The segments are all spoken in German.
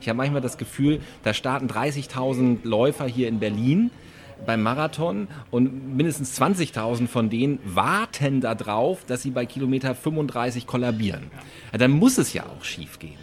Ich habe manchmal das Gefühl, da starten 30.000 Läufer hier in Berlin beim Marathon und mindestens 20.000 von denen warten darauf, dass sie bei Kilometer 35 kollabieren. Ja, dann muss es ja auch schief gehen.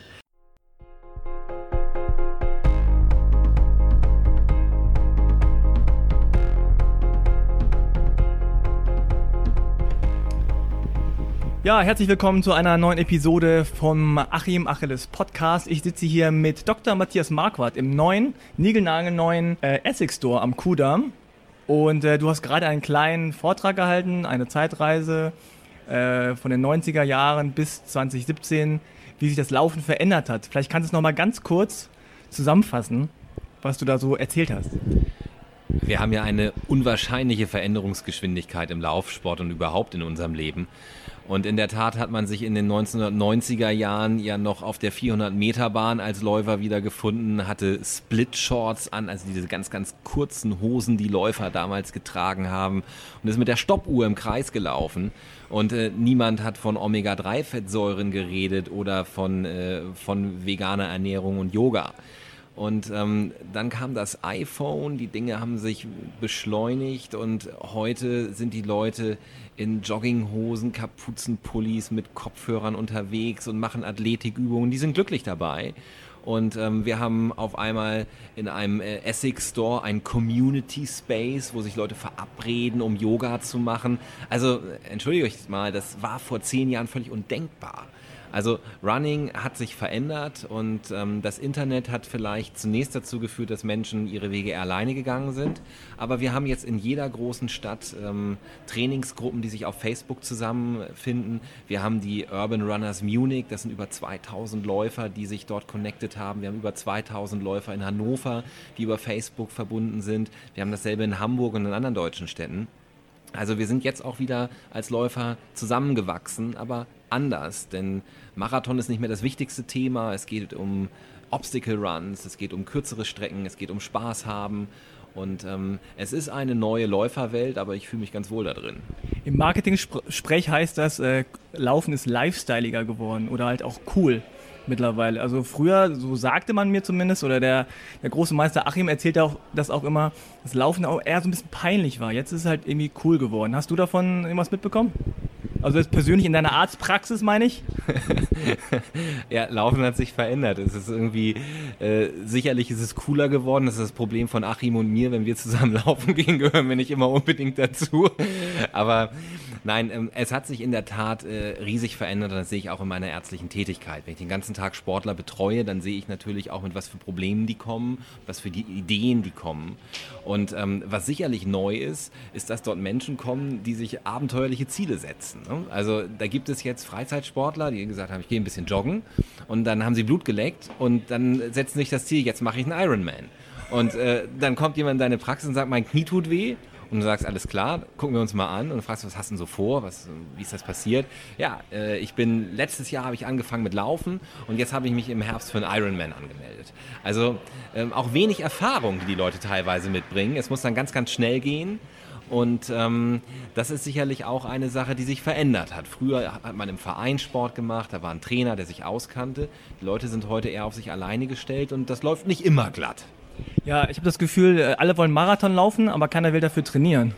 Ja, herzlich willkommen zu einer neuen Episode vom Achim Achilles Podcast. Ich sitze hier mit Dr. Matthias Marquardt im neuen, niegelnagelneuen Essex Store am Kudamm. Und du hast gerade einen kleinen Vortrag gehalten, eine Zeitreise von den 90er Jahren bis 2017, wie sich das Laufen verändert hat. Vielleicht kannst du es nochmal ganz kurz zusammenfassen, was du da so erzählt hast. Wir haben ja eine unwahrscheinliche Veränderungsgeschwindigkeit im Laufsport und überhaupt in unserem Leben. Und in der Tat hat man sich in den 1990er Jahren ja noch auf der 400-Meter-Bahn als Läufer wiedergefunden, hatte Split-Shorts an, also diese ganz, ganz kurzen Hosen, die Läufer damals getragen haben, und ist mit der Stoppuhr im Kreis gelaufen. Und niemand hat von Omega-3-Fettsäuren geredet oder von veganer Ernährung und Yoga. Und dann kam das iPhone, die Dinge haben sich beschleunigt und heute sind die Leute in Jogginghosen, Kapuzenpullis mit Kopfhörern unterwegs und machen Athletikübungen, die sind glücklich dabei. Und wir haben auf einmal in einem Essex Store ein Community Space, wo sich Leute verabreden, um Yoga zu machen. Also, entschuldige euch mal, das war vor 10 Jahren völlig undenkbar. Also Running hat sich verändert und das Internet hat vielleicht zunächst dazu geführt, dass Menschen ihre Wege eher alleine gegangen sind. Aber wir haben jetzt in jeder großen Stadt Trainingsgruppen, die sich auf Facebook zusammenfinden. Wir haben die Urban Runners Munich, das sind über 2.000 Läufer, die sich dort connected haben. Wir haben über 2.000 Läufer in Hannover, die über Facebook verbunden sind. Wir haben dasselbe in Hamburg und in anderen deutschen Städten. Also wir sind jetzt auch wieder als Läufer zusammengewachsen, aber anders, denn Marathon ist nicht mehr das wichtigste Thema. Es geht um Obstacle Runs, es geht um kürzere Strecken, es geht um Spaß haben und es ist eine neue Läuferwelt, aber ich fühle mich ganz wohl da drin. Im Marketing-Sprech heißt das, Laufen ist lifestyleiger geworden oder halt auch cool mittlerweile. Also früher, so sagte man mir zumindest, oder der große Meister Achim erzählt auch, dass auch immer das Laufen auch eher so ein bisschen peinlich war. Jetzt ist es halt irgendwie cool geworden. Hast du davon irgendwas mitbekommen? Also jetzt persönlich in deiner Arztpraxis, meine ich? Ja, Laufen hat sich verändert. Es ist irgendwie, sicherlich ist es cooler geworden. Das ist das Problem von Achim und mir. Wenn wir zusammen laufen gehen, gehören wir nicht immer unbedingt dazu. Aber nein, es hat sich in der Tat riesig verändert. Und das sehe ich auch in meiner ärztlichen Tätigkeit. Wenn ich den ganzen Tag Sportler betreue, dann sehe ich natürlich auch, mit was für Problemen die kommen, was für die Ideen die kommen. Und was sicherlich neu ist, dass dort Menschen kommen, die sich abenteuerliche Ziele setzen. Also da gibt es jetzt Freizeitsportler, die gesagt haben, ich gehe ein bisschen joggen und dann haben sie Blut geleckt und dann setzen sich das Ziel, jetzt mache ich einen Ironman. Und dann kommt jemand in deine Praxis und sagt, mein Knie tut weh. Und du sagst, alles klar, gucken wir uns mal an und du fragst, was hast du denn so vor, wie ist das passiert? Ja, letztes Jahr habe ich angefangen mit Laufen und jetzt habe ich mich im Herbst für einen Ironman angemeldet. Also auch wenig Erfahrung, die die Leute teilweise mitbringen. Es muss dann ganz, ganz schnell gehen. Und das ist sicherlich auch eine Sache, die sich verändert hat. Früher hat man im Verein Sport gemacht, da war ein Trainer, der sich auskannte. Die Leute sind heute eher auf sich alleine gestellt und das läuft nicht immer glatt. Ja, ich habe das Gefühl, alle wollen Marathon laufen, aber keiner will dafür trainieren.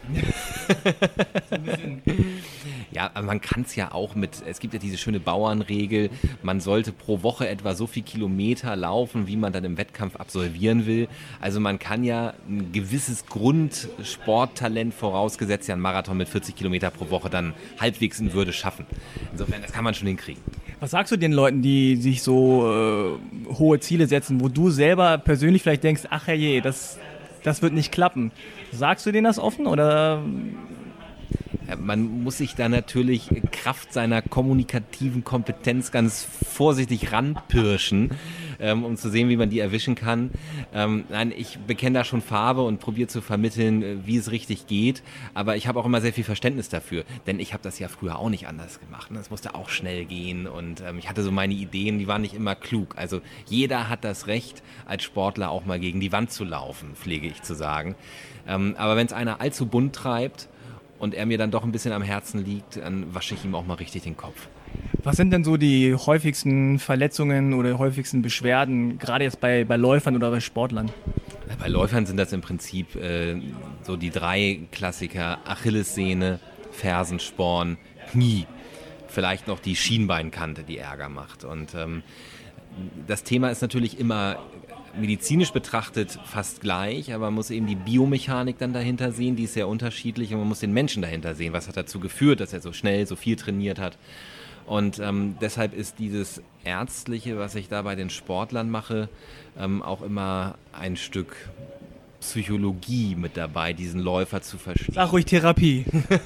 Ja, aber man kann es ja auch es gibt ja diese schöne Bauernregel, man sollte pro Woche etwa so viel Kilometer laufen, wie man dann im Wettkampf absolvieren will. Also man kann ja ein gewisses Grundsporttalent, vorausgesetzt ja einen Marathon mit 40 Kilometer pro Woche, dann halbwegs in Würde schaffen. Insofern, das kann man schon hinkriegen. Was sagst du den Leuten, die sich so hohe Ziele setzen, wo du selber persönlich vielleicht denkst, ach herrje, das wird nicht klappen. Sagst du denen das offen oder? Man muss sich da natürlich Kraft seiner kommunikativen Kompetenz ganz vorsichtig ranpirschen, um zu sehen, wie man die erwischen kann. Nein, ich bekenne da schon Farbe und probiere zu vermitteln, wie es richtig geht. Aber ich habe auch immer sehr viel Verständnis dafür, denn ich habe das ja früher auch nicht anders gemacht. Es musste auch schnell gehen und ich hatte so meine Ideen, die waren nicht immer klug. Also jeder hat das Recht, als Sportler auch mal gegen die Wand zu laufen, pflege ich zu sagen. Aber wenn es einer allzu bunt treibt, und er mir dann doch ein bisschen am Herzen liegt, dann wasche ich ihm auch mal richtig den Kopf. Was sind denn so die häufigsten Verletzungen oder häufigsten Beschwerden, gerade jetzt bei Läufern oder bei Sportlern? Bei Läufern sind das im Prinzip so die 3 Klassiker: Achillessehne, Fersensporn, Knie. Vielleicht noch die Schienbeinkante, die Ärger macht. Und das Thema ist natürlich immer medizinisch betrachtet fast gleich, aber man muss eben die Biomechanik dann dahinter sehen, die ist sehr unterschiedlich, und man muss den Menschen dahinter sehen, was hat dazu geführt, dass er so schnell, so viel trainiert hat. Und deshalb ist dieses Ärztliche, was ich da bei den Sportlern mache, auch immer ein Stück Psychologie mit dabei, diesen Läufer zu verstehen. Sag ruhig Therapie.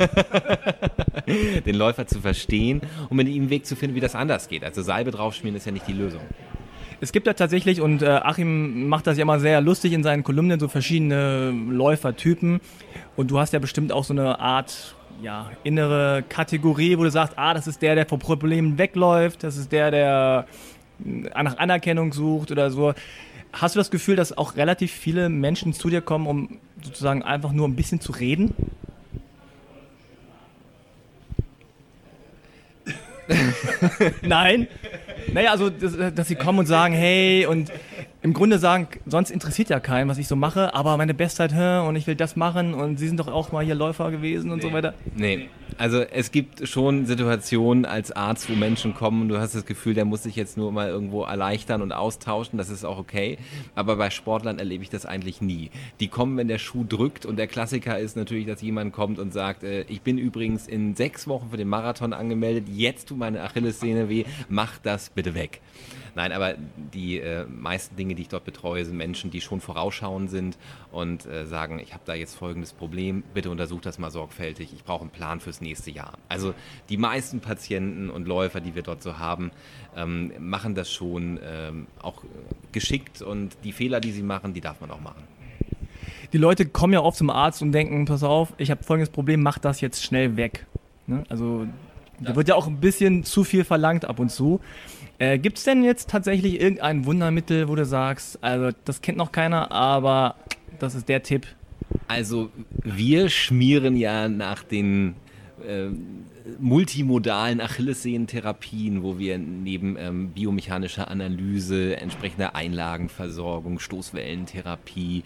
Den Läufer zu verstehen und mit ihm einen Weg zu finden, wie das anders geht. Also Salbe draufschmieren ist ja nicht die Lösung. Es gibt ja tatsächlich, und Achim macht das ja immer sehr lustig in seinen Kolumnen, so verschiedene Läufertypen. Und du hast ja bestimmt auch so eine Art, ja, innere Kategorie, wo du sagst, das ist der vor Problemen wegläuft, das ist der nach Anerkennung sucht oder so. Hast du das Gefühl, dass auch relativ viele Menschen zu dir kommen, um sozusagen einfach nur ein bisschen zu reden? Nein? Naja, also, dass sie kommen und sagen, hey, und im Grunde sagen, sonst interessiert ja keinen, was ich so mache, aber meine Bestzeit, und ich will das machen, und Sie sind doch auch mal hier Läufer gewesen und so weiter. Nee, also es gibt schon Situationen als Arzt, wo Menschen kommen und du hast das Gefühl, der muss sich jetzt nur mal irgendwo erleichtern und austauschen, das ist auch okay, aber bei Sportlern erlebe ich das eigentlich nie. Die kommen, wenn der Schuh drückt, und der Klassiker ist natürlich, dass jemand kommt und sagt, ich bin übrigens in 6 Wochen für den Marathon angemeldet, jetzt tut meine Achillessehne weh, mach das bitte weg. Nein, aber die meisten Dinge, die ich dort betreue, sind Menschen, die schon vorausschauend sind und sagen, ich habe da jetzt folgendes Problem, bitte untersucht das mal sorgfältig, ich brauche einen Plan fürs nächste Jahr. Also die meisten Patienten und Läufer, die wir dort so haben, machen das schon auch geschickt, und die Fehler, die sie machen, die darf man auch machen. Die Leute kommen ja oft zum Arzt und denken, pass auf, ich habe folgendes Problem, mach das jetzt schnell weg. Ne? Also da wird ja auch ein bisschen zu viel verlangt ab und zu. Gibt es denn jetzt tatsächlich irgendein Wundermittel, wo du sagst, also das kennt noch keiner, aber das ist der Tipp? Also wir schmieren ja nach den multimodalen Achillessehnentherapien, wo wir neben biomechanischer Analyse, entsprechender Einlagenversorgung, Stoßwellentherapie,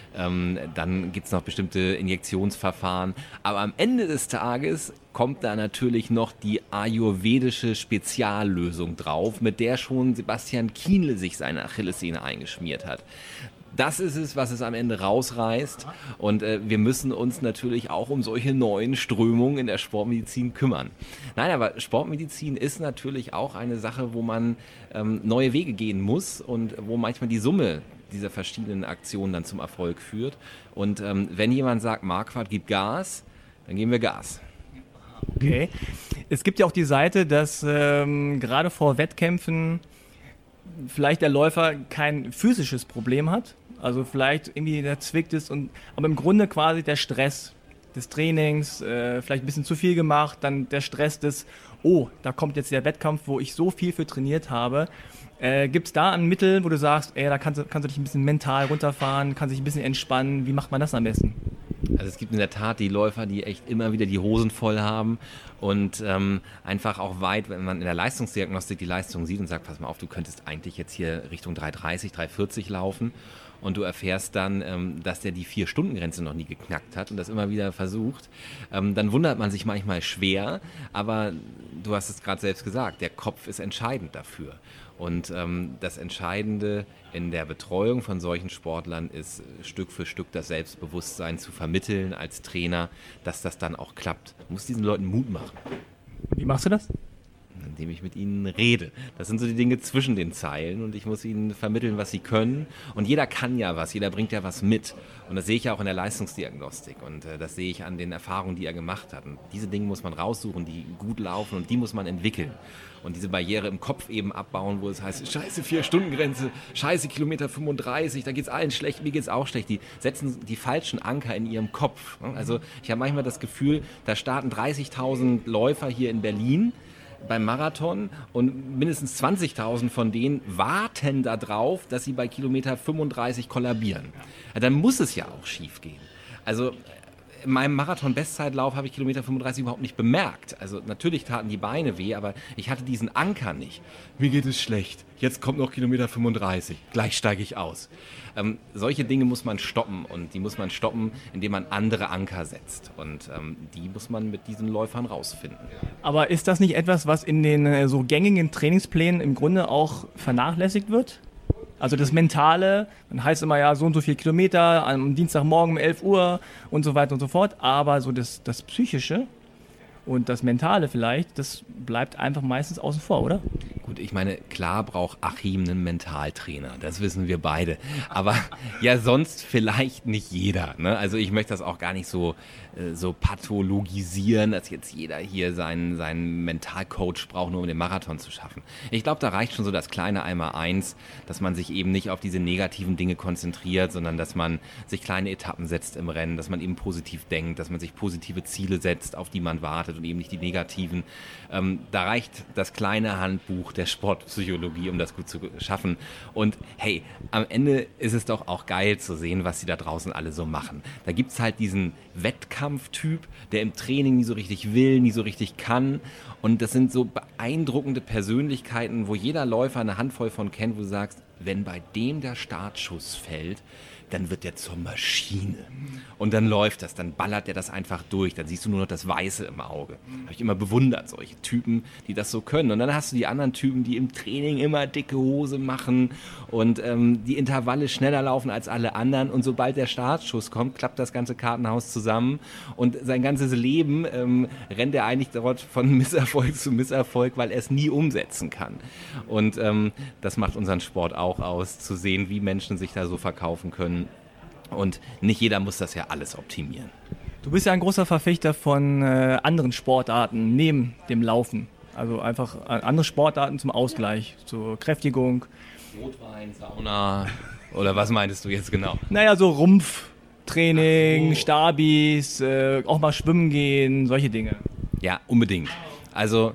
dann gibt es noch bestimmte Injektionsverfahren. Aber am Ende des Tages kommt da natürlich noch die ayurvedische Speziallösung drauf, mit der schon Sebastian Kienle sich seine Achillessehne eingeschmiert hat. Das ist es, was es am Ende rausreißt, und wir müssen uns natürlich auch um solche neuen Strömungen in der Sportmedizin kümmern. Nein, aber Sportmedizin ist natürlich auch eine Sache, wo man neue Wege gehen muss und wo manchmal die Summe dieser verschiedenen Aktionen dann zum Erfolg führt. Und wenn jemand sagt, Marquardt, gib Gas, dann geben wir Gas. Okay. Es gibt ja auch die Seite, dass gerade vor Wettkämpfen vielleicht der Läufer kein physisches Problem hat, also vielleicht irgendwie der zwickt ist, aber im Grunde quasi der Stress des Trainings, vielleicht ein bisschen zu viel gemacht, dann der Stress des, da kommt jetzt der Wettkampf, wo ich so viel für trainiert habe. Gibt es da ein Mittel, wo du sagst, da kannst du dich ein bisschen mental runterfahren, kannst dich ein bisschen entspannen, wie macht man das am besten? Also es gibt in der Tat die Läufer, die echt immer wieder die Hosen voll haben und einfach auch weit, wenn man in der Leistungsdiagnostik die Leistung sieht und sagt, pass mal auf, du könntest eigentlich jetzt hier Richtung 3,30, 3,40 laufen, und du erfährst dann, dass der die 4-Stunden-Grenze noch nie geknackt hat und das immer wieder versucht, dann wundert man sich manchmal schwer, aber du hast es gerade selbst gesagt, der Kopf ist entscheidend dafür. Und das Entscheidende in der Betreuung von solchen Sportlern ist, Stück für Stück das Selbstbewusstsein zu vermitteln als Trainer, dass das dann auch klappt. Du musst diesen Leuten Mut machen. Wie machst du das? Indem ich mit ihnen rede. Das sind so die Dinge zwischen den Zeilen, und ich muss ihnen vermitteln, was sie können. Und jeder kann ja was, jeder bringt ja was mit. Und das sehe ich ja auch in der Leistungsdiagnostik, und das sehe ich an den Erfahrungen, die er gemacht hat. Und diese Dinge muss man raussuchen, die gut laufen, und die muss man entwickeln. Und diese Barriere im Kopf eben abbauen, wo es heißt, scheiße 4-Stunden-Grenze, scheiße Kilometer 35, da geht's allen schlecht, mir geht's auch schlecht. Die setzen die falschen Anker in ihrem Kopf. Also ich habe manchmal das Gefühl, da starten 30.000 Läufer hier in Berlin beim Marathon, und mindestens 20.000 von denen warten darauf, dass sie bei Kilometer 35 kollabieren. Ja, dann muss es ja auch schief gehen. Also in meinem Marathon-Bestzeitlauf habe ich Kilometer 35 überhaupt nicht bemerkt. Also natürlich taten die Beine weh, aber ich hatte diesen Anker nicht. Mir geht es schlecht. Jetzt kommt noch Kilometer 35. Gleich steige ich aus. Solche Dinge muss man stoppen und die muss man stoppen, indem man andere Anker setzt. Und die muss man mit diesen Läufern rausfinden. Aber ist das nicht etwas, was in den so gängigen Trainingsplänen im Grunde auch vernachlässigt wird? Also das Mentale, dann heißt immer ja so und so viel Kilometer am Dienstagmorgen um 11 Uhr und so weiter und so fort. Aber so das Psychische und das Mentale vielleicht, das bleibt einfach meistens außen vor, oder? Gut, ich meine, klar braucht Achim einen Mentaltrainer, das wissen wir beide. Aber ja, sonst vielleicht nicht jeder. Ne? Also ich möchte das auch gar nicht so pathologisieren, dass jetzt jeder hier seinen Mentalcoach braucht, nur um den Marathon zu schaffen. Ich glaube, da reicht schon so das kleine Einmaleins, dass man sich eben nicht auf diese negativen Dinge konzentriert, sondern dass man sich kleine Etappen setzt im Rennen, dass man eben positiv denkt, dass man sich positive Ziele setzt, auf die man wartet und eben nicht die negativen. Da reicht das kleine Handbuch der Sportpsychologie, um das gut zu schaffen. Und hey, am Ende ist es doch auch geil zu sehen, was sie da draußen alle so machen. Da gibt es halt diesen Wettkampftyp, der im Training nie so richtig will, nie so richtig kann. Und das sind so beeindruckende Persönlichkeiten, wo jeder Läufer eine Handvoll von kennt, wo du sagst, wenn bei dem der Startschuss fällt, dann wird der zur Maschine. Und dann läuft das, dann ballert der das einfach durch, dann siehst du nur noch das Weiße im Auge. Habe ich immer bewundert, solche Typen, die das so können. Und dann hast du die anderen Typen, die im Training immer dicke Hose machen und die Intervalle schneller laufen als alle anderen. Und sobald der Startschuss kommt, klappt das ganze Kartenhaus zusammen und sein ganzes Leben rennt er eigentlich dort von Misserfolg zu Misserfolg, weil er es nie umsetzen kann. Und das macht unseren Sport auch aus, zu sehen, wie Menschen sich da so verkaufen können. Und nicht jeder muss das ja alles optimieren. Du bist ja ein großer Verfechter von anderen Sportarten neben dem Laufen. Also einfach andere Sportarten zum Ausgleich, zur Kräftigung. Rotwein, Sauna oder was meintest du jetzt genau? Naja, so Rumpftraining, Stabis, auch mal schwimmen gehen, solche Dinge. Ja, unbedingt. Also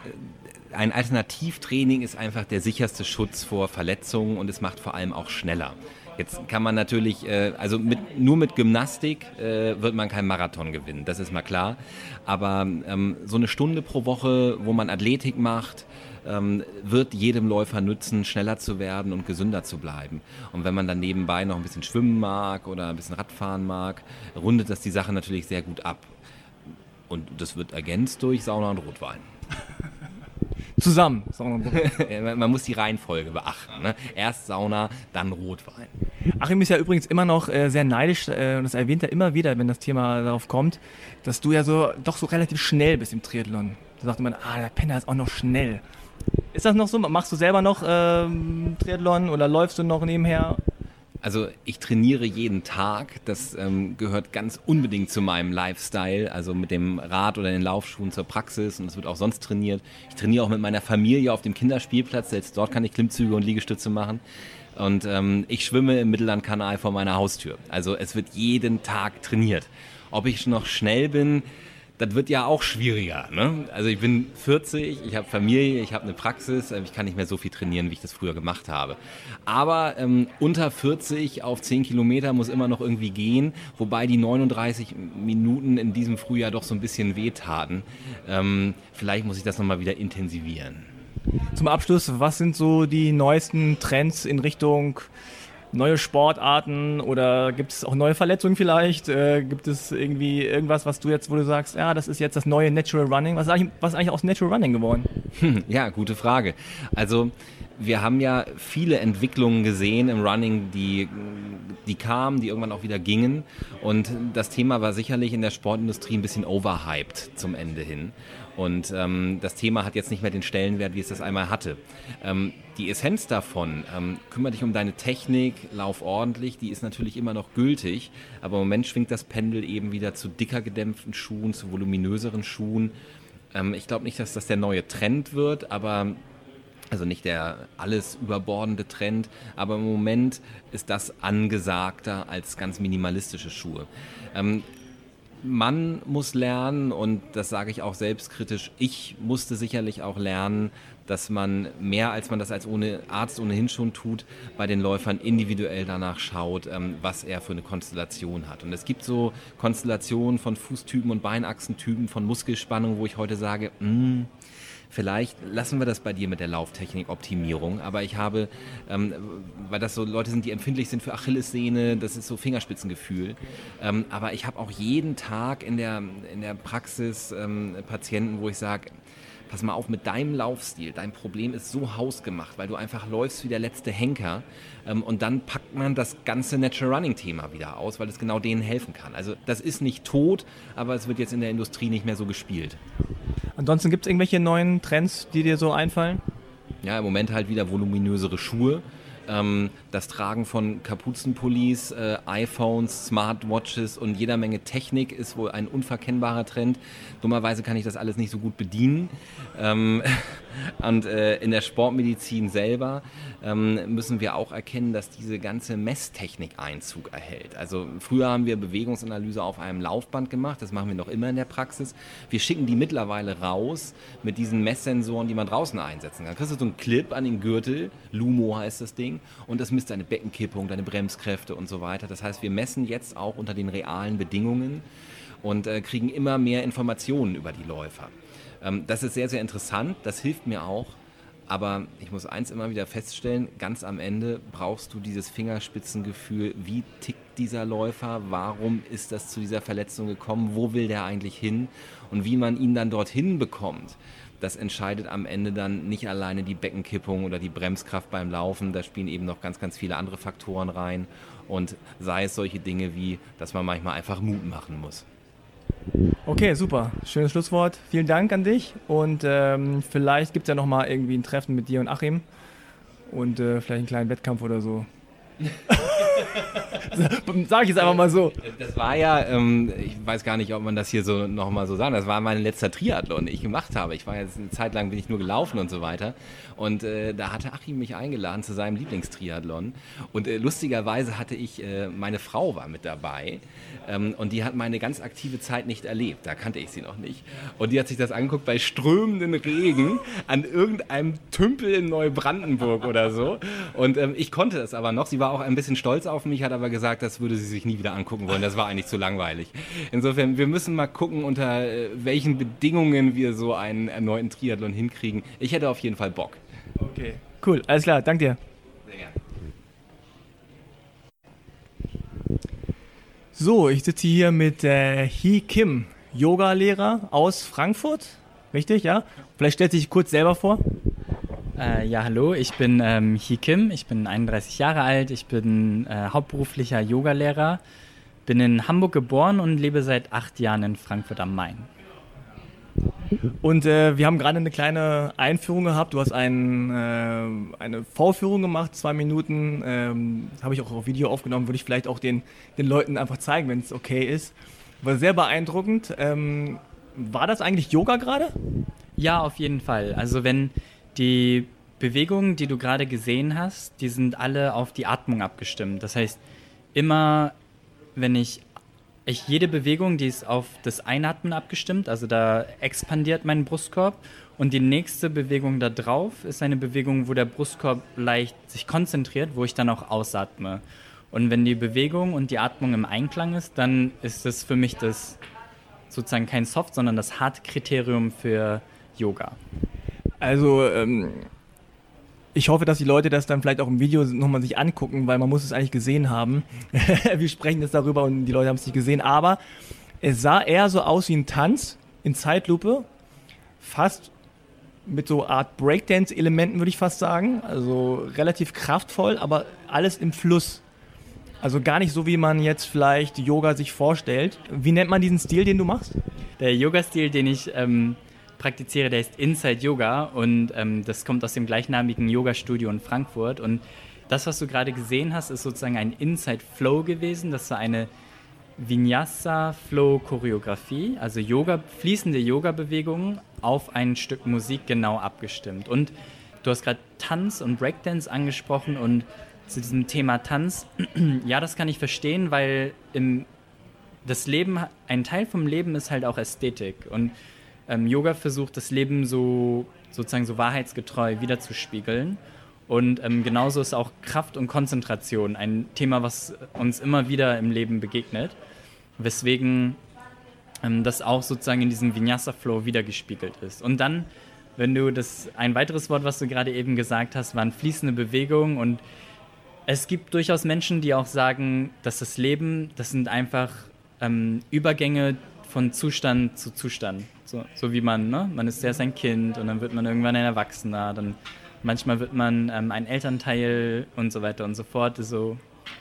ein Alternativtraining ist einfach der sicherste Schutz vor Verletzungen und es macht vor allem auch schneller. Jetzt kann man natürlich, nur mit Gymnastik wird man keinen Marathon gewinnen, das ist mal klar. Aber so eine Stunde pro Woche, wo man Athletik macht, wird jedem Läufer nützen, schneller zu werden und gesünder zu bleiben. Und wenn man dann nebenbei noch ein bisschen schwimmen mag oder ein bisschen Radfahren mag, rundet das die Sache natürlich sehr gut ab. Und das wird ergänzt durch Sauna und Rotwein. Zusammen. Sauna und Rotwein. Man muss die Reihenfolge beachten. Ne? Erst Sauna, dann Rotwein. Achim ist ja übrigens immer noch sehr neidisch und das erwähnt er immer wieder, wenn das Thema darauf kommt, dass du ja doch so relativ schnell bist im Triathlon. Da sagt man, der Penner ist auch noch schnell. Ist das noch so? Machst du selber noch Triathlon oder läufst du noch nebenher? Also ich trainiere jeden Tag, das gehört ganz unbedingt zu meinem Lifestyle, also mit dem Rad oder den Laufschuhen zur Praxis und das wird auch sonst trainiert. Ich trainiere auch mit meiner Familie auf dem Kinderspielplatz, selbst dort kann ich Klimmzüge und Liegestütze machen und ich schwimme im Mittellandkanal vor meiner Haustür. Also es wird jeden Tag trainiert. Ob ich noch schnell bin, das wird ja auch schwieriger. Ne? Also ich bin 40, ich habe Familie, ich habe eine Praxis, ich kann nicht mehr so viel trainieren, wie ich das früher gemacht habe. Aber unter 40 auf 10 Kilometer muss immer noch irgendwie gehen, wobei die 39 Minuten in diesem Frühjahr doch so ein bisschen wehtaten. Vielleicht muss ich das nochmal wieder intensivieren. Zum Abschluss, was sind so die neuesten Trends in Richtung neue Sportarten oder gibt es auch neue Verletzungen vielleicht? Gibt es irgendwie irgendwas, wo du sagst, ja, das ist jetzt das neue Natural Running? Was ist eigentlich aus Natural Running geworden? Ja, gute Frage. Also wir haben ja viele Entwicklungen gesehen im Running, die kamen, die irgendwann auch wieder gingen. Und das Thema war sicherlich in der Sportindustrie ein bisschen overhyped zum Ende hin. Und das Thema hat jetzt nicht mehr den Stellenwert, wie es das einmal hatte. Die Essenz davon, kümmere dich um deine Technik, lauf ordentlich, die ist natürlich immer noch gültig. Aber im Moment schwingt das Pendel eben wieder zu dicker gedämpften Schuhen, zu voluminöseren Schuhen. Ich glaube nicht, dass das der neue Trend wird, also nicht der alles überbordende Trend, aber im Moment ist das angesagter als ganz minimalistische Schuhe. man muss lernen, und das sage ich auch selbstkritisch, ich musste sicherlich auch lernen, dass man mehr, als man das als Arzt ohnehin schon tut, bei den Läufern individuell danach schaut, was er für eine Konstellation hat. Und es gibt so Konstellationen von Fußtypen und Beinachsentypen, von Muskelspannung, wo ich heute sage, vielleicht lassen wir das bei dir mit der Lauftechnik-Optimierung, aber ich habe, weil das so Leute sind, die empfindlich sind für Achillessehne, das ist so Fingerspitzengefühl, aber ich habe auch jeden Tag in der Praxis Patienten, wo ich sage, pass mal auf mit deinem Laufstil, dein Problem ist so hausgemacht, weil du einfach läufst wie der letzte Henker, und dann packt man das ganze Natural Running Thema wieder aus, weil es genau denen helfen kann. Also das ist nicht tot, aber es wird jetzt in der Industrie nicht mehr so gespielt. Ansonsten gibt es irgendwelche neuen Trends, die dir so einfallen? Ja, im Moment halt wieder voluminösere Schuhe. Das Tragen von Kapuzenpullis, iPhones, Smartwatches und jeder Menge Technik ist wohl ein unverkennbarer Trend. Dummerweise kann ich das alles nicht so gut bedienen. Und in der Sportmedizin selber müssen wir auch erkennen, dass diese ganze Messtechnik Einzug erhält. Also früher haben wir Bewegungsanalyse auf einem Laufband gemacht, das machen wir noch immer in der Praxis. Wir schicken die mittlerweile raus mit diesen Messsensoren, die man draußen einsetzen kann. Kriegst du so einen Clip an den Gürtel, Lumo heißt das Ding, und das misst deine Beckenkippung, deine Bremskräfte und so weiter. Das heißt, wir messen jetzt auch unter den realen Bedingungen und kriegen immer mehr Informationen über die Läufer. Das ist sehr, sehr interessant, das hilft mir auch, aber ich muss eins immer wieder feststellen, ganz am Ende brauchst du dieses Fingerspitzengefühl, wie tickt dieser Läufer, warum ist das zu dieser Verletzung gekommen, wo will der eigentlich hin und wie man ihn dann dorthin bekommt. Das entscheidet am Ende dann nicht alleine die Beckenkippung oder die Bremskraft beim Laufen, da spielen eben noch ganz, ganz viele andere Faktoren rein und sei es solche Dinge wie, dass man manchmal einfach Mut machen muss. Okay, super. Schönes Schlusswort. Vielen Dank an dich und vielleicht gibt es ja nochmal irgendwie ein Treffen mit dir und Achim und vielleicht einen kleinen Wettkampf oder so. Sag ich jetzt einfach mal so. Das war ja, ich weiß gar nicht, ob man das hier so nochmal so sagen, das war mein letzter Triathlon, den ich gemacht habe. Ich war jetzt eine Zeit lang, bin ich nur gelaufen und so weiter. Und da hatte Achim mich eingeladen zu seinem Lieblingstriathlon. Und lustigerweise hatte ich, meine Frau war mit dabei und die hat meine ganz aktive Zeit nicht erlebt. Da kannte ich sie noch nicht. Und die hat sich das angeguckt bei strömenden Regen an irgendeinem Tümpel in Neubrandenburg oder so. Und ich konnte das aber noch. Sie war auch ein bisschen stolz auf mich, hat aber gesagt, das würde sie sich nie wieder angucken wollen. Das war eigentlich zu langweilig. Insofern, wir müssen mal gucken, unter welchen Bedingungen wir so einen erneuten Triathlon hinkriegen. Ich hätte auf jeden Fall Bock. Okay, cool. Alles klar. Danke dir. Sehr gerne. So, ich sitze hier mit Hee Kim, Yoga-Lehrer aus Frankfurt. Richtig, ja? Vielleicht stellt sich kurz selber vor. Ja, hallo, ich bin Hee Kim, ich bin 31 Jahre alt, ich bin hauptberuflicher Yogalehrer, bin in Hamburg geboren und lebe seit 8 Jahren in Frankfurt am Main. Und wir haben gerade eine kleine Einführung gehabt, du hast eine Vorführung gemacht, 2 Minuten, habe ich auch auf Video aufgenommen, würde ich vielleicht auch den Leuten einfach zeigen, wenn es okay ist. War sehr beeindruckend. War das eigentlich Yoga gerade? Ja, auf jeden Fall. Also wenn die Bewegungen, die du gerade gesehen hast, die sind alle auf die Atmung abgestimmt. Das heißt, immer wenn ich jede Bewegung, die ist auf das Einatmen abgestimmt, also da expandiert mein Brustkorb und die nächste Bewegung da drauf ist eine Bewegung, wo der Brustkorb leicht sich konzentriert, wo ich dann auch ausatme. Und wenn die Bewegung und die Atmung im Einklang ist, dann ist das für mich das sozusagen kein Soft, sondern das Hard-Kriterium für Yoga. Also, ich hoffe, dass die Leute das dann vielleicht auch im Video nochmal sich angucken, weil man muss es eigentlich gesehen haben. Wir sprechen jetzt darüber und die Leute haben es nicht gesehen, aber es sah eher so aus wie ein Tanz in Zeitlupe, fast mit so Art Breakdance-Elementen, würde ich fast sagen. Also relativ kraftvoll, aber alles im Fluss. Also gar nicht so, wie man jetzt vielleicht Yoga sich vorstellt. Wie nennt man diesen Stil, den du machst? Der Yoga-Stil, den ich praktiziere, der ist Inside Yoga und das kommt aus dem gleichnamigen Yoga-Studio in Frankfurt. Und das, was du gerade gesehen hast, ist sozusagen ein Inside Flow gewesen. Das war eine Vinyasa-Flow-Choreografie, also fließende Yoga-Bewegungen auf ein Stück Musik genau abgestimmt. Und du hast gerade Tanz und Breakdance angesprochen und zu diesem Thema Tanz, ja, das kann ich verstehen, weil im das Leben, ein Teil vom Leben ist halt auch Ästhetik. Und Yoga versucht, das Leben sozusagen so wahrheitsgetreu wiederzuspiegeln. Und genauso ist auch Kraft und Konzentration ein Thema, was uns immer wieder im Leben begegnet. Weswegen das auch sozusagen in diesem Vinyasa-Flow wiedergespiegelt ist. Und dann, wenn du ein weiteres Wort, was du gerade eben gesagt hast, waren fließende Bewegungen. Und es gibt durchaus Menschen, die auch sagen, dass das Leben, das sind einfach Übergänge von Zustand zu Zustand. So wie man ist erst ein Kind und dann wird man irgendwann ein Erwachsener, dann manchmal wird man ein Elternteil und so weiter und so fort. So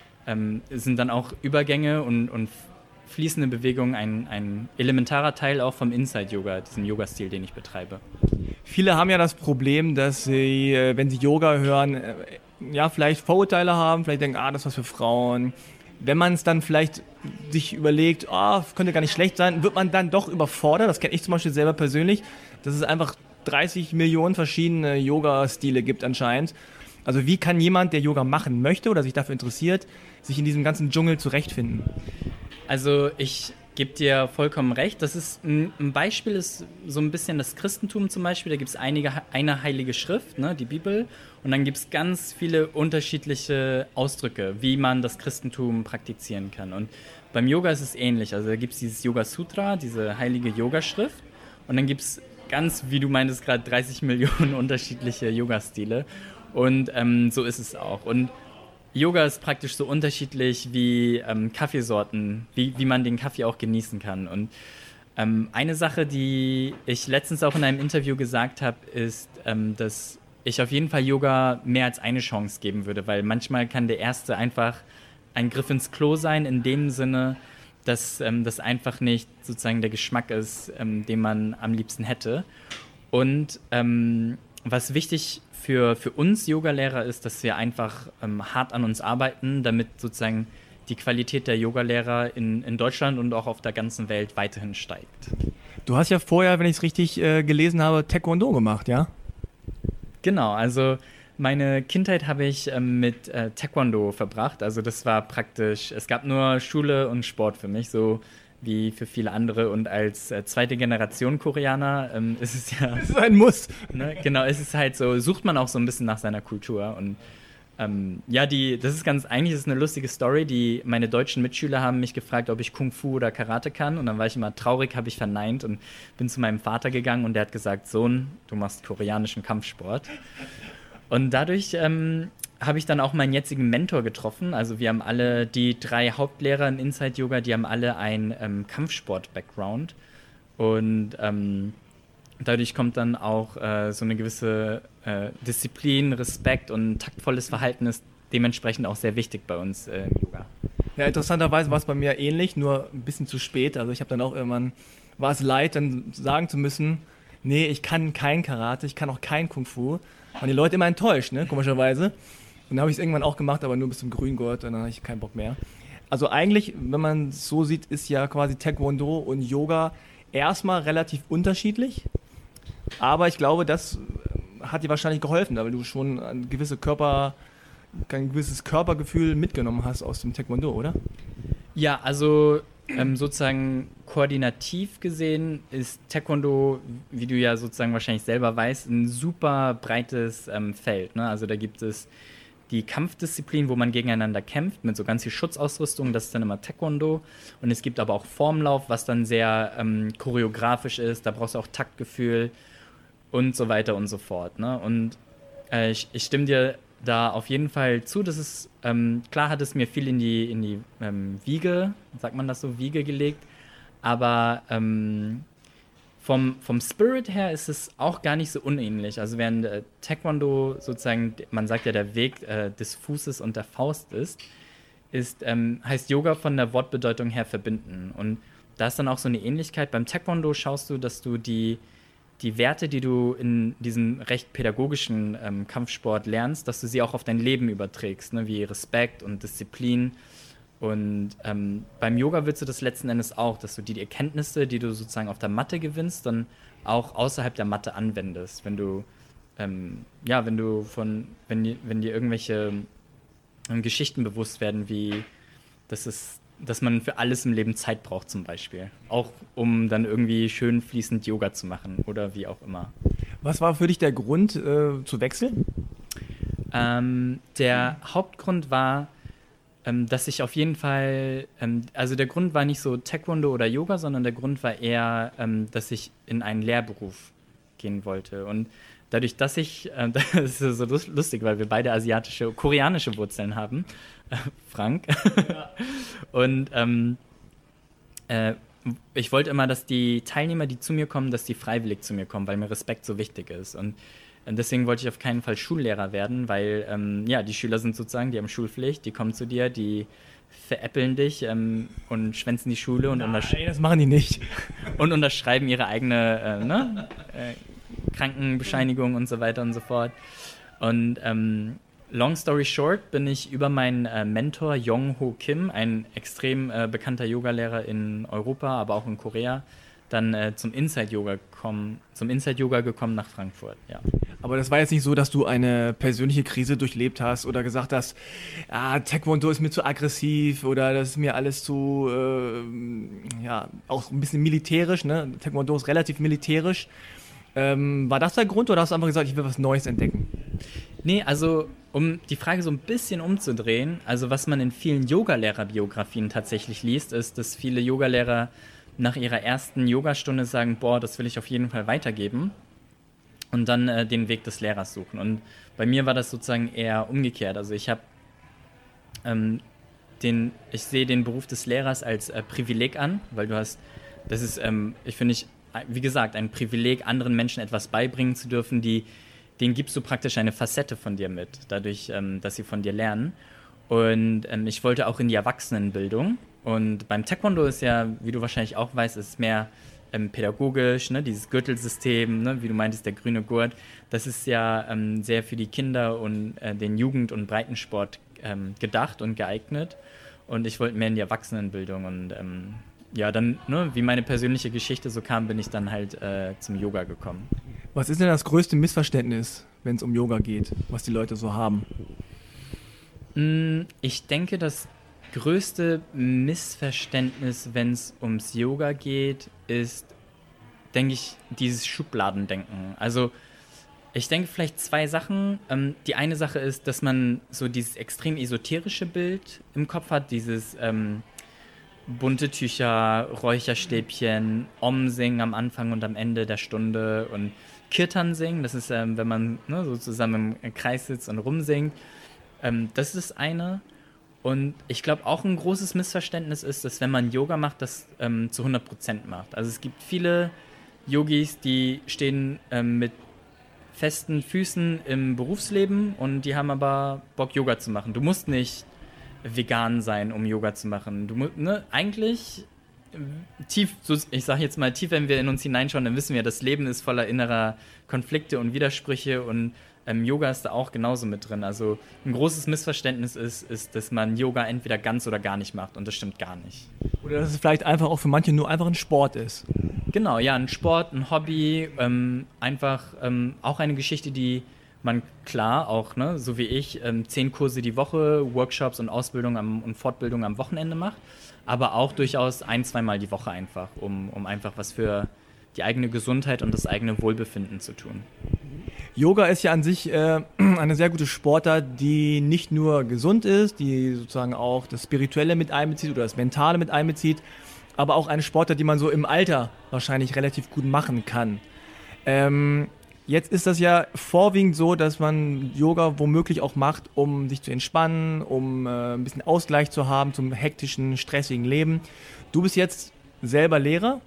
sind dann auch Übergänge und fließende Bewegung ein elementarer Teil auch vom Inside-Yoga, diesen Yoga-Stil, den ich betreibe. Viele haben ja das Problem, dass sie, wenn sie Yoga hören, vielleicht Vorurteile haben, vielleicht denken, das ist was für Frauen. Wenn man es dann vielleicht sich überlegt, könnte gar nicht schlecht sein, wird man dann doch überfordert. Das kenne ich zum Beispiel selber persönlich, dass es einfach 30 Millionen verschiedene Yoga-Stile gibt anscheinend. Also wie kann jemand, der Yoga machen möchte oder sich dafür interessiert, sich in diesem ganzen Dschungel zurechtfinden? Also ich gebe dir vollkommen recht. Das ist ein Beispiel ist so ein bisschen das Christentum zum Beispiel. Da gibt es eine heilige Schrift, ne, die Bibel. Und dann gibt es ganz viele unterschiedliche Ausdrücke, wie man das Christentum praktizieren kann. Und beim Yoga ist es ähnlich. Also da gibt es dieses Yoga Sutra, diese heilige Yoga-Schrift. Und dann gibt es ganz, wie du meintest, gerade 30 Millionen unterschiedliche Yoga-Stile. Und so ist es auch. Und Yoga ist praktisch so unterschiedlich wie Kaffeesorten, wie man den Kaffee auch genießen kann. Und eine Sache, die ich letztens auch in einem Interview gesagt habe, ist, dass ich auf jeden Fall Yoga mehr als eine Chance geben würde, weil manchmal kann der erste einfach ein Griff ins Klo sein, in dem Sinne, dass das einfach nicht sozusagen der Geschmack ist, den man am liebsten hätte. Und was wichtig für uns Yogalehrer ist, dass wir einfach hart an uns arbeiten, damit sozusagen die Qualität der Yogalehrer in Deutschland und auch auf der ganzen Welt weiterhin steigt. Du hast ja vorher, wenn ich es richtig gelesen habe, Taekwondo gemacht, ja? Genau, also meine Kindheit habe ich mit Taekwondo verbracht. Also das war praktisch, es gab nur Schule und Sport für mich, so wie für viele andere. Und als zweite Generation Koreaner ist es ja... Das ist ein Muss. Ne, genau, es ist halt so, sucht man auch so ein bisschen nach seiner Kultur. Und das ist eigentlich ist eine lustige Story. Meine deutschen Mitschüler haben mich gefragt, ob ich Kung Fu oder Karate kann. Und dann war ich immer traurig, habe ich verneint und bin zu meinem Vater gegangen und der hat gesagt, Sohn, du machst koreanischen Kampfsport. Und dadurch habe ich dann auch meinen jetzigen Mentor getroffen. Also wir haben alle, die 3 Hauptlehrer im Inside-Yoga, die haben alle einen Kampfsport-Background. Und dadurch kommt dann auch so eine gewisse Disziplin, Respekt und taktvolles Verhalten ist dementsprechend auch sehr wichtig bei uns im Yoga. Ja, interessanterweise war es bei mir ähnlich, nur ein bisschen zu spät. Also ich habe dann auch irgendwann, war es leid, dann sagen zu müssen, nee, ich kann kein Karate, ich kann auch kein Kung Fu. Waren die Leute immer enttäuscht, ne, komischerweise. Und dann habe ich es irgendwann auch gemacht, aber nur bis zum Grüngurt und dann hatte ich keinen Bock mehr. Also eigentlich, wenn man es so sieht, ist ja quasi Taekwondo und Yoga erstmal relativ unterschiedlich. Aber ich glaube, das hat dir wahrscheinlich geholfen, weil du schon ein gewisses Körpergefühl mitgenommen hast aus dem Taekwondo, oder? Ja, also sozusagen koordinativ gesehen ist Taekwondo, wie du ja sozusagen wahrscheinlich selber weißt, ein super breites Feld. Ne? Also da gibt es die Kampfdisziplin, wo man gegeneinander kämpft, mit so ganz viel Schutzausrüstung, das ist dann immer Taekwondo. Und es gibt aber auch Formlauf, was dann sehr choreografisch ist, da brauchst du auch Taktgefühl und so weiter und so fort. Ne? Und ich stimme dir da auf jeden Fall zu, dass es, klar hat es mir viel in die Wiege, sagt man das so, Wiege gelegt, aber vom Spirit her ist es auch gar nicht so unähnlich. Also während Taekwondo sozusagen, man sagt ja, der Weg des Fußes und der Faust ist heißt Yoga von der Wortbedeutung her verbinden. Und da ist dann auch so eine Ähnlichkeit. Beim Taekwondo schaust du, dass du die Werte, die du in diesem recht pädagogischen Kampfsport lernst, dass du sie auch auf dein Leben überträgst, ne? Wie Respekt und Disziplin. Und beim Yoga willst du das letzten Endes auch, dass du die Erkenntnisse, die du sozusagen auf der Matte gewinnst, dann auch außerhalb der Matte anwendest. Wenn dir irgendwelche Geschichten bewusst werden, wie dass es dass man für alles im Leben Zeit braucht zum Beispiel. Auch um dann irgendwie schön fließend Yoga zu machen oder wie auch immer. Was war für dich der Grund zu wechseln? Der Hauptgrund war, dass ich auf jeden Fall, also der Grund war nicht so Taekwondo oder Yoga, sondern der Grund war eher, dass ich in einen Lehrberuf gehen wollte. Und dadurch, dass ich, das ist so lustig, weil wir beide koreanische Wurzeln haben, Frank. Ja. Und ich wollte immer, dass die Teilnehmer, die zu mir kommen, dass die freiwillig zu mir kommen, weil mir Respekt so wichtig ist. Und deswegen wollte ich auf keinen Fall Schullehrer werden, weil die Schüler sind sozusagen, die haben Schulpflicht, die kommen zu dir, die veräppeln dich und schwänzen die Schule und das machen die nicht. Und unterschreiben ihre eigene Krankenbescheinigung und so weiter und so fort. Und long story short bin ich über meinen Mentor Yong-Ho Kim, ein extrem bekannter Yogalehrer in Europa, aber auch in Korea, dann zum Inside-Yoga gekommen nach Frankfurt. Ja. Aber das war jetzt nicht so, dass du eine persönliche Krise durchlebt hast oder gesagt hast, Taekwondo ist mir zu aggressiv oder das ist mir alles zu, auch ein bisschen militärisch, ne? Taekwondo ist relativ militärisch. War das der Grund oder hast du einfach gesagt, ich will was Neues entdecken? Nee, also um die Frage so ein bisschen umzudrehen, also was man in vielen Yogalehrer-Biografien tatsächlich liest, ist, dass viele Yogalehrer nach ihrer ersten Yogastunde sagen, boah, das will ich auf jeden Fall weitergeben und dann den Weg des Lehrers suchen. Und bei mir war das sozusagen eher umgekehrt. Also ich habe ich sehe den Beruf des Lehrers als Privileg an, weil das ist, wie gesagt, ein Privileg, anderen Menschen etwas beibringen zu dürfen, denen gibst du praktisch eine Facette von dir mit, dadurch, dass sie von dir lernen. Und ich wollte auch in die Erwachsenenbildung. Und beim Taekwondo ist ja, wie du wahrscheinlich auch weißt, ist mehr pädagogisch, ne? Dieses Gürtelsystem, ne? Wie du meintest, der grüne Gurt. Das ist ja sehr für die Kinder und den Jugend- und Breitensport gedacht und geeignet. Und ich wollte mehr in die Erwachsenenbildung. Und dann, ne, wie meine persönliche Geschichte so kam, bin ich dann halt zum Yoga gekommen. Was ist denn das größte Missverständnis, wenn es um Yoga geht, was die Leute so haben? Ich denke, das größte Missverständnis, wenn es ums Yoga geht, ist, denke ich, dieses Schubladendenken. Also ich denke vielleicht zwei Sachen. Die eine Sache ist, dass man so dieses extrem esoterische Bild im Kopf hat, dieses bunte Tücher, Räucherstäbchen, Om singen am Anfang und am Ende der Stunde und Kirtan singen, das ist, wenn man so zusammen im Kreis sitzt und rumsingt. Das ist das eine. Und ich glaube, auch ein großes Missverständnis ist, dass wenn man Yoga macht, das zu 100% macht. Also es gibt viele Yogis, die stehen mit festen Füßen im Berufsleben und die haben aber Bock, Yoga zu machen. Du musst nicht vegan sein, um Yoga zu machen. Du musst, eigentlich tief, ich sage jetzt mal tief, wenn wir in uns hineinschauen, dann wissen wir, das Leben ist voller innerer Konflikte und Widersprüche und Yoga ist da auch genauso mit drin. Also ein großes Missverständnis ist, dass man Yoga entweder ganz oder gar nicht macht und das stimmt gar nicht. Oder dass es vielleicht einfach auch für manche nur einfach ein Sport ist. Genau, ja, ein Sport, ein Hobby, auch eine Geschichte, die man klar auch, ne, so wie ich, 10 Kurse die Woche, Workshops und Ausbildung und Fortbildung am Wochenende macht, aber auch durchaus 1-2 Mal die Woche einfach, um einfach was für die eigene Gesundheit und das eigene Wohlbefinden zu tun. Yoga ist ja an sich eine sehr gute Sportart, die nicht nur gesund ist, die sozusagen auch das Spirituelle mit einbezieht oder das Mentale mit einbezieht, aber auch eine Sportart, die man so im Alter wahrscheinlich relativ gut machen kann. Jetzt ist das ja vorwiegend so, dass man Yoga womöglich auch macht, um sich zu entspannen, um ein bisschen Ausgleich zu haben zum hektischen, stressigen Leben. Du bist jetzt selber Lehrer,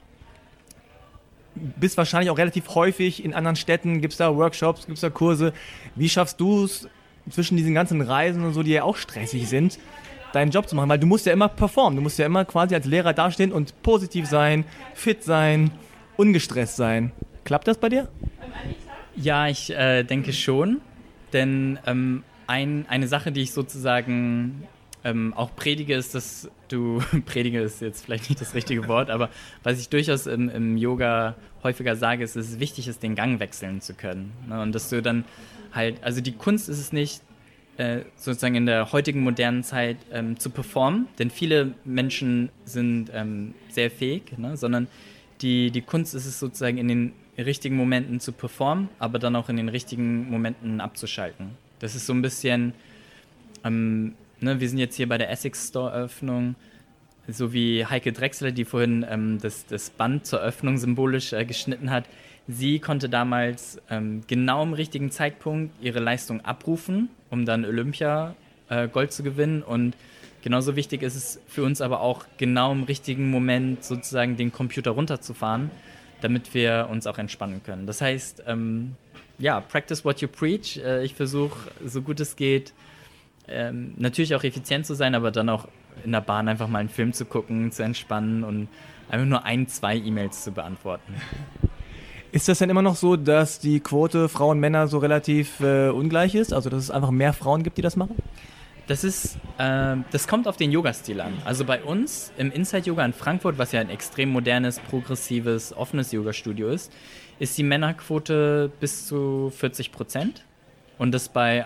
bist wahrscheinlich auch relativ häufig in anderen Städten, gibt es da Workshops, gibt es da Kurse. Wie schaffst du es zwischen diesen ganzen Reisen und so, die ja auch stressig sind, deinen Job zu machen? Weil du musst ja immer performen, du musst ja immer quasi als Lehrer dastehen und positiv sein, fit sein, ungestresst sein. Klappt das bei dir? Ja, ich denke schon, denn eine Sache, die ich sozusagen auch predige, ist, dass predige ist jetzt vielleicht nicht das richtige Wort, aber was ich durchaus im Yoga häufiger sage, ist, dass es wichtig ist, den Gang wechseln zu können. Ne? Und dass du dann halt, also die Kunst ist es nicht, sozusagen in der heutigen modernen Zeit zu performen, denn viele Menschen sind sehr fähig, ne? Sondern die Kunst ist es sozusagen in den richtigen Momenten zu performen, aber dann auch in den richtigen Momenten abzuschalten. Das ist so ein bisschen, ne, wir sind jetzt hier bei der Essex Store Eröffnung, so wie Heike Drechsler, die vorhin das Band zur Öffnung symbolisch geschnitten hat. Sie konnte damals genau im richtigen Zeitpunkt ihre Leistung abrufen, um dann Olympia Gold zu gewinnen. Und genauso wichtig ist es für uns aber auch, genau im richtigen Moment sozusagen den Computer runterzufahren, damit wir uns auch entspannen können. Das heißt, practice what you preach. Ich versuche, so gut es geht, natürlich auch effizient zu sein, aber dann auch in der Bahn einfach mal einen Film zu gucken, zu entspannen und einfach nur 2 E-Mails zu beantworten. Ist das denn immer noch so, dass die Quote Frauen-Männer so relativ ungleich ist? Also, dass es einfach mehr Frauen gibt, die das machen? Das kommt auf den Yoga-Stil an. Also bei uns im Inside-Yoga in Frankfurt, was ja ein extrem modernes, progressives, offenes Yoga-Studio ist die Männerquote bis zu 40%. Und das bei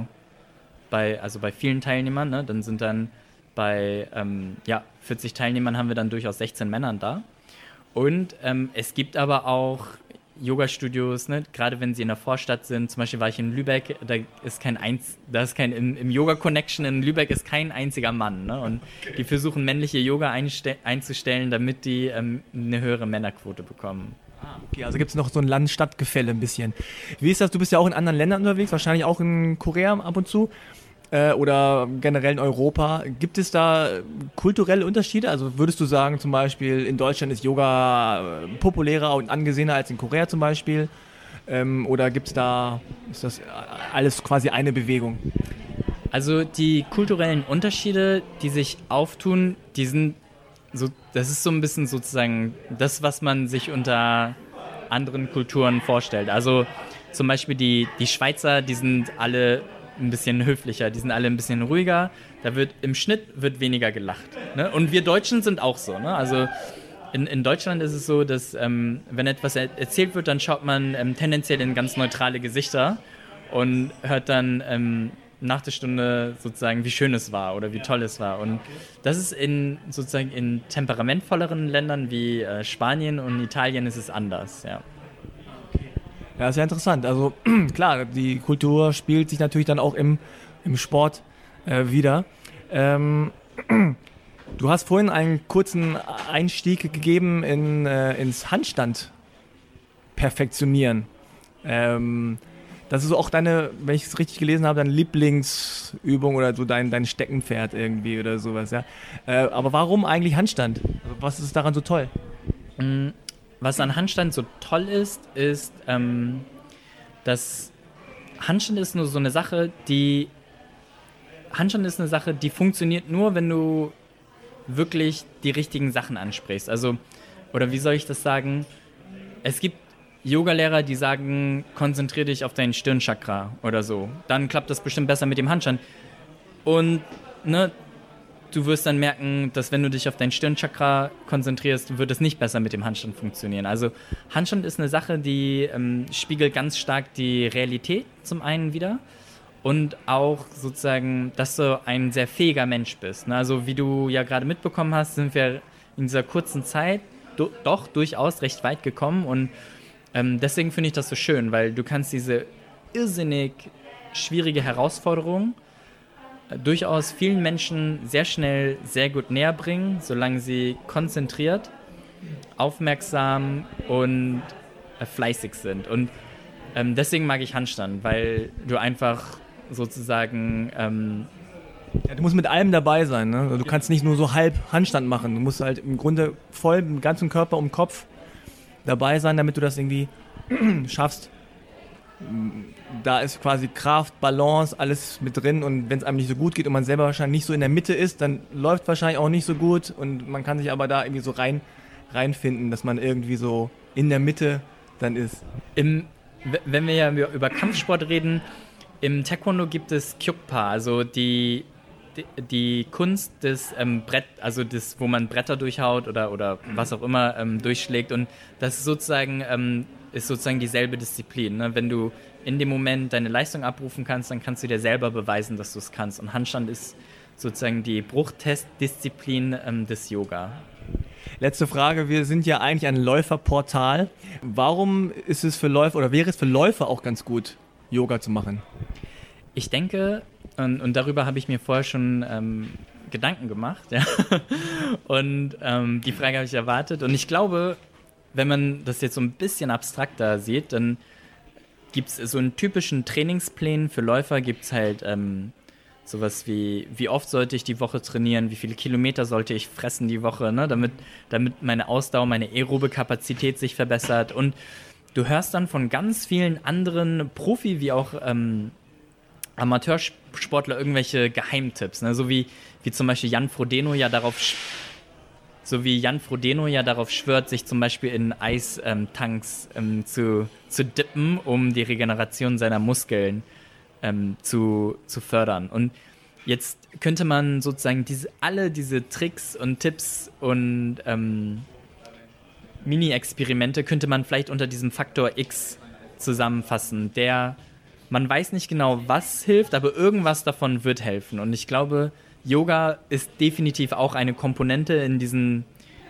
vielen Teilnehmern, ne? Dann sind dann bei 40 Teilnehmern haben wir dann durchaus 16 Männern da. Und es gibt aber auch Yoga-Studios, ne? Gerade wenn sie in der Vorstadt sind. Zum Beispiel war ich in Lübeck, im Yoga-Connection in Lübeck ist kein einziger Mann. Ne? Und die versuchen männliche Yoga einzustellen, damit die eine höhere Männerquote bekommen. Okay, also gibt es noch so ein Land-Stadt-Gefälle ein bisschen. Wie ist das? Du bist ja auch in anderen Ländern unterwegs, wahrscheinlich auch in Korea ab und zu. Oder generell in Europa. Gibt es da kulturelle Unterschiede? Also würdest du sagen, zum Beispiel in Deutschland ist Yoga populärer und angesehener als in Korea zum Beispiel? Oder ist das alles quasi eine Bewegung? Also die kulturellen Unterschiede, die sich auftun, das ist so ein bisschen sozusagen das, was man sich unter anderen Kulturen vorstellt. Also zum Beispiel die Schweizer, die sind alle ein bisschen höflicher, die sind alle ein bisschen ruhiger, im Schnitt wird weniger gelacht. Ne? Und wir Deutschen sind auch so. Ne? Also in Deutschland ist es so, dass wenn etwas erzählt wird, dann schaut man tendenziell in ganz neutrale Gesichter und hört dann nach der Stunde sozusagen, wie schön es war oder wie toll es war. Und das ist in temperamentvolleren Ländern wie Spanien und Italien ist es anders, ja. Ja, sehr interessant. Also klar, die Kultur spielt sich natürlich dann auch im Sport wieder. Du hast vorhin einen kurzen Einstieg gegeben ins Handstand perfektionionieren. Das ist auch wenn ich es richtig gelesen habe, deine Lieblingsübung oder so dein Steckenpferd irgendwie oder sowas. Ja. Aber warum eigentlich Handstand? Also was ist daran so toll? Was an Handstand so toll ist, dass Handstand ist nur so eine Sache, die funktioniert nur, wenn du wirklich die richtigen Sachen ansprichst. Also, oder wie soll ich das sagen? Es gibt Yogalehrer, die sagen, konzentriere dich auf dein Stirnchakra oder so. Dann klappt das bestimmt besser mit dem Handstand. Und ne, du wirst dann merken, dass wenn du dich auf dein Stirnchakra konzentrierst, wird es nicht besser mit dem Handstand funktionieren. Also Handstand ist eine Sache, die spiegelt ganz stark die Realität zum einen wider und auch sozusagen, dass du ein sehr fähiger Mensch bist. Also wie du ja gerade mitbekommen hast, sind wir in dieser kurzen Zeit doch durchaus recht weit gekommen und deswegen finde ich das so schön, weil du kannst diese irrsinnig schwierige Herausforderung durchaus vielen Menschen sehr schnell, sehr gut näher bringen, solange sie konzentriert, aufmerksam und fleißig sind. Und deswegen mag ich Handstand, weil du einfach sozusagen... du musst mit allem dabei sein. Ne? Du kannst nicht nur so halb Handstand machen. Du musst halt im Grunde voll mit dem ganzen Körper um den Kopf dabei sein, damit du das irgendwie schaffst. Da ist quasi Kraft, Balance, alles mit drin und wenn es einem nicht so gut geht und man selber wahrscheinlich nicht so in der Mitte ist, dann läuft es wahrscheinlich auch nicht so gut und man kann sich aber da irgendwie so reinfinden, dass man irgendwie so in der Mitte dann ist. Wenn wir ja über Kampfsport reden, im Taekwondo gibt es Kyukpa, also die Kunst des wo man Bretter durchhaut oder was auch immer durchschlägt und das ist sozusagen dieselbe Disziplin. Ne? Wenn du in dem Moment deine Leistung abrufen kannst, dann kannst du dir selber beweisen, dass du es kannst. Und Handstand ist sozusagen die Bruchtestdisziplin des Yoga. Letzte Frage, wir sind ja eigentlich ein Läuferportal. Warum ist es für Läufer oder wäre es für Läufer auch ganz gut, Yoga zu machen? Ich denke, und darüber habe ich mir vorher schon Gedanken gemacht, ja. Und die Frage habe ich erwartet. Und ich glaube, wenn man das jetzt so ein bisschen abstrakter sieht, dann gibt es so einen typischen Trainingsplan für Läufer, gibt es halt sowas wie oft sollte ich die Woche trainieren, wie viele Kilometer sollte ich fressen die Woche, ne? damit meine Ausdauer, meine aerobe Kapazität sich verbessert. Und du hörst dann von ganz vielen anderen Profi- wie auch Amateursportler irgendwelche Geheimtipps, ne? So wie zum Beispiel Jan Frodeno ja darauf schwört, sich zum Beispiel in Eistanks zu dippen, um die Regeneration seiner Muskeln zu fördern. Und jetzt könnte man sozusagen alle diese Tricks und Tipps und Mini-Experimente könnte man vielleicht unter diesem Faktor X zusammenfassen, man weiß nicht genau, was hilft, aber irgendwas davon wird helfen. Und ich glaube, Yoga ist definitiv auch eine Komponente in diesem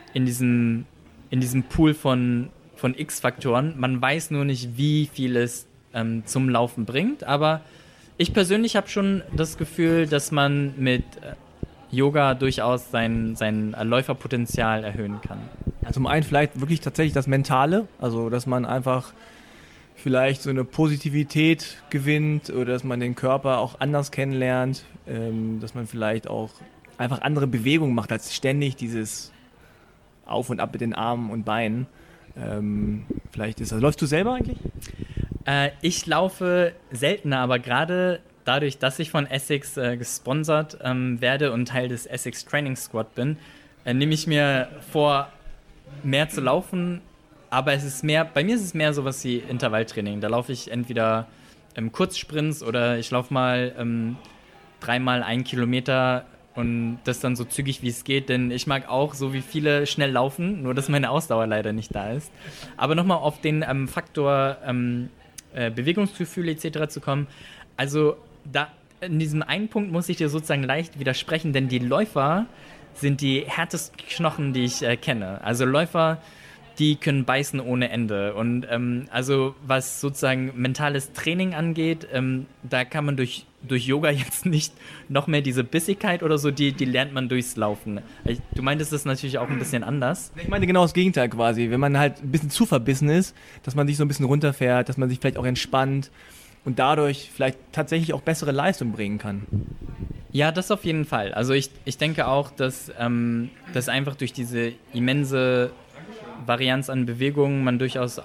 Pool von X-Faktoren. Man weiß nur nicht, wie viel es zum Laufen bringt. Aber ich persönlich habe schon das Gefühl, dass man mit Yoga durchaus sein Läuferpotenzial erhöhen kann. Ja, zum einen vielleicht wirklich tatsächlich das Mentale, also dass man einfach vielleicht so eine Positivität gewinnt oder dass man den Körper auch anders kennenlernt, dass man vielleicht auch einfach andere Bewegungen macht als ständig dieses Auf und Ab mit den Armen und Beinen. Vielleicht ist das. Läufst du selber eigentlich? Ich laufe seltener, aber gerade dadurch, dass ich von Essex gesponsert werde und Teil des Essex Training Squad bin, nehme ich mir vor, mehr zu laufen. Aber bei mir ist es mehr sowas wie Intervalltraining. Da laufe ich entweder Kurzsprints oder ich laufe mal 3-mal 1 Kilometer und das dann so zügig wie es geht, denn ich mag auch, so wie viele, schnell laufen, nur dass meine Ausdauer leider nicht da ist. Aber nochmal auf den Faktor Bewegungsgefühl etc. zu kommen. Also in diesem einen Punkt muss ich dir sozusagen leicht widersprechen, denn die Läufer sind die härtesten Knochen, die ich kenne. Also Läufer, die können beißen ohne Ende. Und also was sozusagen mentales Training angeht, da kann man durch Yoga jetzt nicht noch mehr diese Bissigkeit oder so, die lernt man durchs Laufen. Du meintest das natürlich auch ein bisschen anders. Ich meine genau das Gegenteil quasi. Wenn man halt ein bisschen zu verbissen ist, dass man sich so ein bisschen runterfährt, dass man sich vielleicht auch entspannt und dadurch vielleicht tatsächlich auch bessere Leistung bringen kann. Ja, das auf jeden Fall. Also ich denke auch, dass einfach durch diese immense Varianz an Bewegungen man durchaus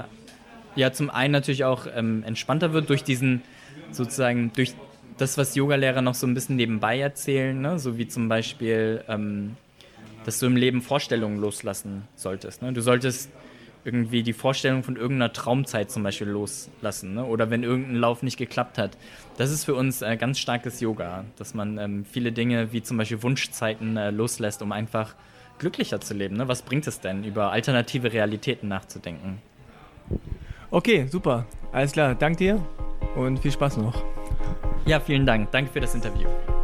zum einen natürlich auch entspannter wird durch durch das, was Yogalehrer noch so ein bisschen nebenbei erzählen, ne? So wie zum Beispiel, dass du im Leben Vorstellungen loslassen solltest. Ne? Du solltest irgendwie die Vorstellung von irgendeiner Traumzeit zum Beispiel loslassen, ne? Oder wenn irgendein Lauf nicht geklappt hat. Das ist für uns ganz starkes Yoga, dass man viele Dinge wie zum Beispiel Wunschzeiten loslässt, um einfach glücklicher zu leben. Ne? Was bringt es denn, über alternative Realitäten nachzudenken? Okay, super. Alles klar. Dank dir und viel Spaß noch. Ja, vielen Dank. Danke für das Interview.